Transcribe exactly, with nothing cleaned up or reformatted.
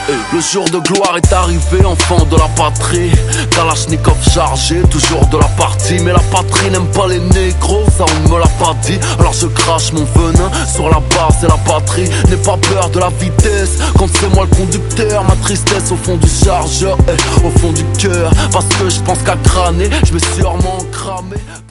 Le jour de gloire est arrivé, enfant de la patrie. Kalachnikov chargé, toujours de la partie. Mais la patrie n'aime pas les négros, ça on me l'a pas dit. Alors je crache mon venin sur la base et la patrie. N'aie pas peur de la vitesse, quand c'est moi le conducteur. Ma tristesse au fond du chargeur, eh, au fond du cœur. Parce que je pense qu'à crâner, je vais sûrement cramer.